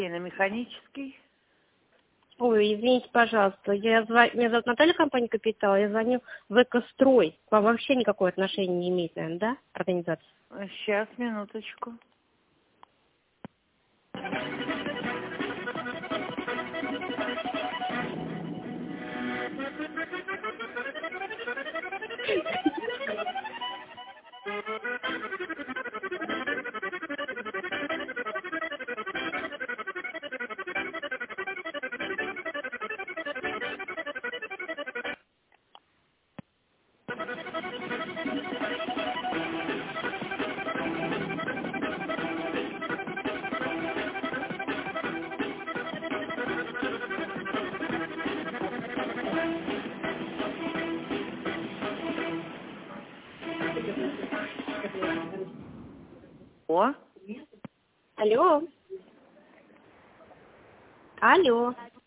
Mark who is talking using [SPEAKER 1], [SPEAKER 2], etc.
[SPEAKER 1] На механический.
[SPEAKER 2] Ой, извините, пожалуйста, меня зовут Наталья, компания «Капитал», я звоню в «Экострой». К вам вообще никакого отношения не имеет, наверное, да, организация?
[SPEAKER 1] Сейчас, минуточку. О.
[SPEAKER 2] Алло. Алло.